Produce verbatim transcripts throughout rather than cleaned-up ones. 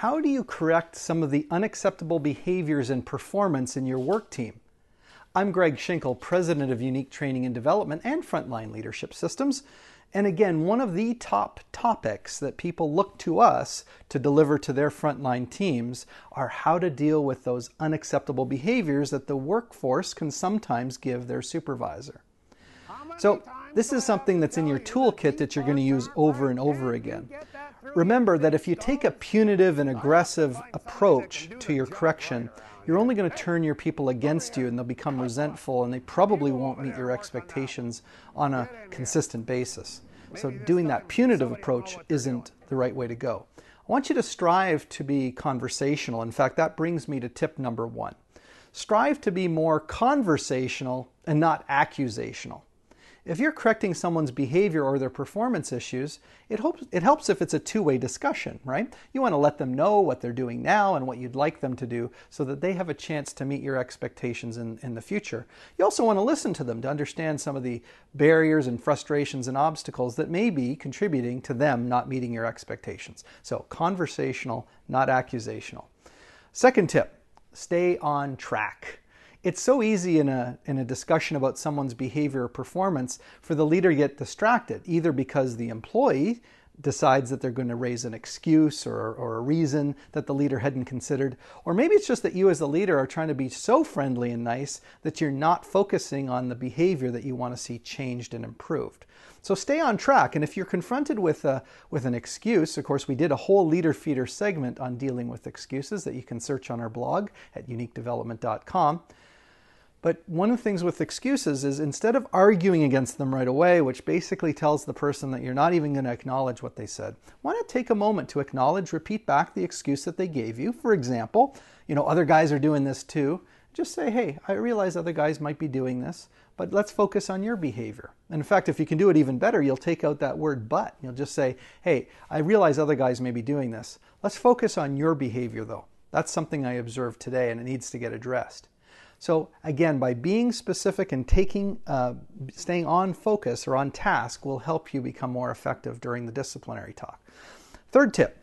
How do you correct some of the unacceptable behaviors and performance in your work team? I'm Greg Schinkel, President of Unique Training and Development and Frontline Leadership Systems. And again, one of the top topics that people look to us to deliver to their frontline teams are how to deal with those unacceptable behaviors that the workforce can sometimes give their supervisor. So this is something that's in your toolkit that you're going to use over and over again. Remember that if you take a punitive and aggressive approach to your correction, you're only going to turn your people against you and they'll become resentful and they probably won't meet your expectations on a consistent basis. So doing that punitive approach isn't the right way to go. I want you to strive to be conversational. In fact, that brings me to tip number one. Strive to be more conversational and not accusational. If you're correcting someone's behavior or their performance issues, it helps, it helps if it's a two-way discussion, right? You want to let them know what they're doing now and what you'd like them to do so that they have a chance to meet your expectations in, in the future. You also want to listen to them to understand some of the barriers and frustrations and obstacles that may be contributing to them not meeting your expectations. So conversational, not accusational. Second tip, stay on track. It's so easy in a, in a discussion about someone's behavior or performance for the leader to get distracted, either because the employee decides that they're going to raise an excuse or, or a reason that the leader hadn't considered, or maybe it's just that you as the leader are trying to be so friendly and nice that you're not focusing on the behavior that you want to see changed and improved. So stay on track, and if you're confronted with, a, with an excuse, of course we did a whole Leader Feeder segment on dealing with excuses that you can search on our blog at unique development dot com. But one of the things with excuses is instead of arguing against them right away, which basically tells the person that you're not even going to acknowledge what they said, why not take a moment to acknowledge, repeat back the excuse that they gave you. For example, you know, other guys are doing this too. Just say, hey, I realize other guys might be doing this, but let's focus on your behavior. And in fact, if you can do it even better, you'll take out that word but. You'll just say, hey, I realize other guys may be doing this. Let's focus on your behavior though. That's something I observed today and it needs to get addressed. So again, by being specific and taking, uh, staying on focus or on task will help you become more effective during the disciplinary talk. Third tip,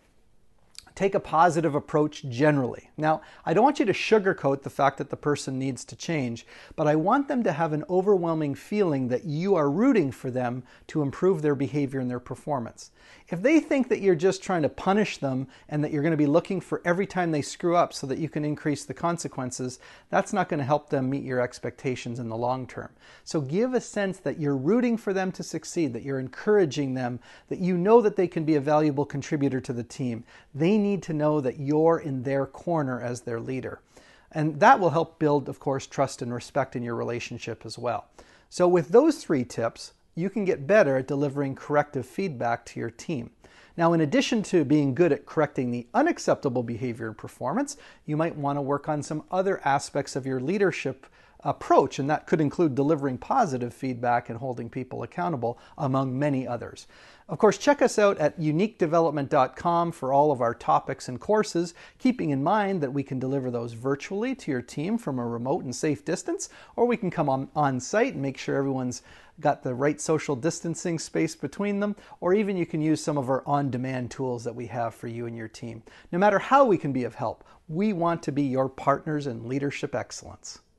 take a positive approach generally. Now, I don't want you to sugarcoat the fact that the person needs to change, but I want them to have an overwhelming feeling that you are rooting for them to improve their behavior and their performance. If they think that you're just trying to punish them and that you're going to be looking for every time they screw up so that you can increase the consequences, that's not going to help them meet your expectations in the long term. So give a sense that you're rooting for them to succeed, that you're encouraging them, that you know that they can be a valuable contributor to the team. They need to know that you're in their corner as their leader. And that will help build, of course, trust and respect in your relationship as well. So with those three tips, you can get better at delivering corrective feedback to your team. Now, in addition to being good at correcting the unacceptable behavior and performance, you might want to work on some other aspects of your leadership approach, and that could include delivering positive feedback and holding people accountable, among many others. Of course, check us out at unique development dot com for all of our topics and courses, keeping in mind that we can deliver those virtually to your team from a remote and safe distance, or we can come on, on site and make sure everyone's got the right social distancing space between them, or even you can use some of our on-demand tools that we have for you and your team. No matter how we can be of help, we want to be your partners in leadership excellence.